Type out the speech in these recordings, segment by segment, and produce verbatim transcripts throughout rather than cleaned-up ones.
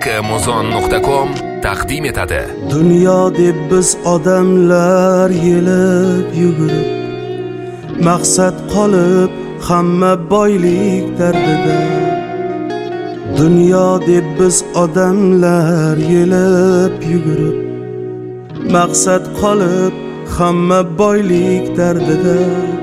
muzon nuqta com taqdim etadi. Dunyo deb biz odamlar yelib yugurib, maqsad qolib hamma boylik dardida. Dunyo deb biz odamlar yelib yugurib, maqsad qolib hamma boylik dardida.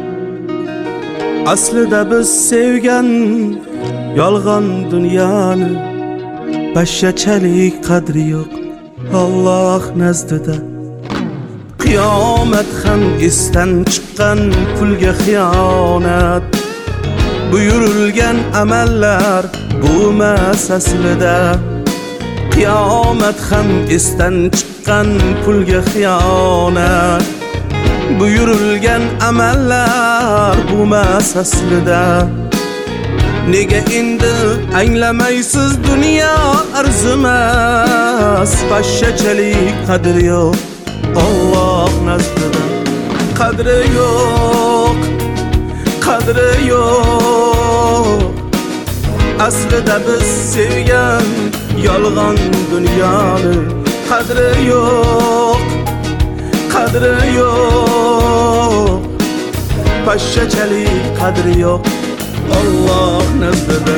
Aslida biz sevgan yolg'on dunyoni, bashachalik qadri yo'q Alloh nazdida. Qiyomat ham esdan chiqqan pulga xiyonat, buyurilgan amallar bo'lmas aslida. Qiyomat ham esdan chiqqan pulga xiyonat, buyurilgan amallar bo'lmas aslida. Nega endi anglamaysiz dunyo arzimas, bashachalik qadri yo'q Alloh nazdida. Qadri yo'q, qadri yo'q. Aslida biz sevgan yolg'on dunyoni, qadri yo'q, qadri yo'q. Bashachalik qadri yo'q Alloh nazdida.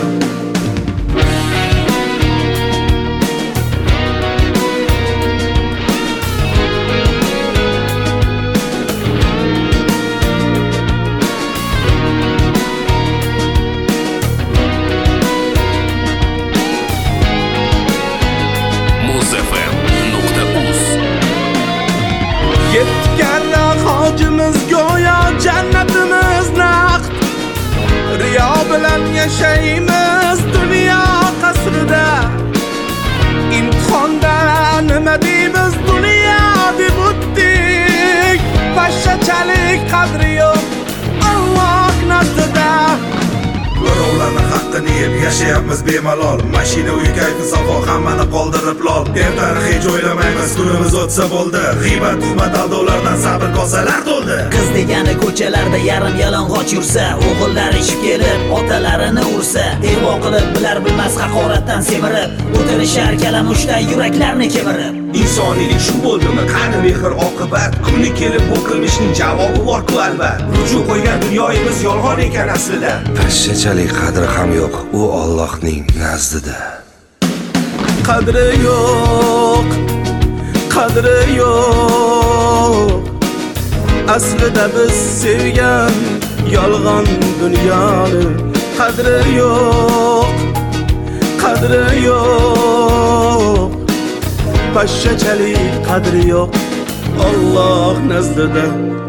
Yetganlar hojimiz go'yo jannatimiz naqd. Riyo bilan yashaymiz dunyo qasrida. Imtihonda nima deymiz dunyo deb o'tdik. Bashachalik qadri yo'q Alloh nazdida. Birovlarning haqqini yeb yashayapmiz bemalol. Mashina uy kayfi safo hammani qoldirib lol. Ertani hech o'ylamaymiz, kunimiz o'tsa bo'ldi. G'iybat, tuhmat, aldovlardan sabr kosalar to'ldi. Qiz degani ko'chalarda yarim yalang'och yursa, o'g'illar ishib kelib otalarini ursa, ervo qilib bilar bilmas haqoratdan semirib, o'tirishar kalamushday yuraklarni kemirib. Insoniylik shu bo'ldimi? Qani mehr oqibat? Kuni kelib bu qilmishning javobi bor-ku albat. Ruju qo'ygan dunyoyimiz yolg'on ekan aslida. Bashachalik qadri ham yo'q u Allohning nazdida. Qadri yo'q, qadri yo'q. Aslida biz sevgan yolg'on dunyoni, qadri yo'q, qadri yo'q. Bashachalik qadri yo'q Alloh nazdida.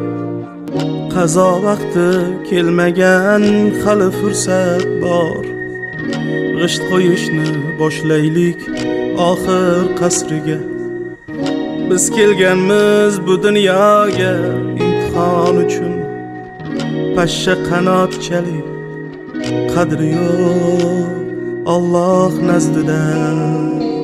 Qazo vaqti kelmagan hali fursat bor. G'isht qo'yishni boshlaylik oxir qasriga. Biz kelganmiz bu dunyoga imtihon uchun. Pashsha qanotchalik qadri yo'q Alloh nazdida.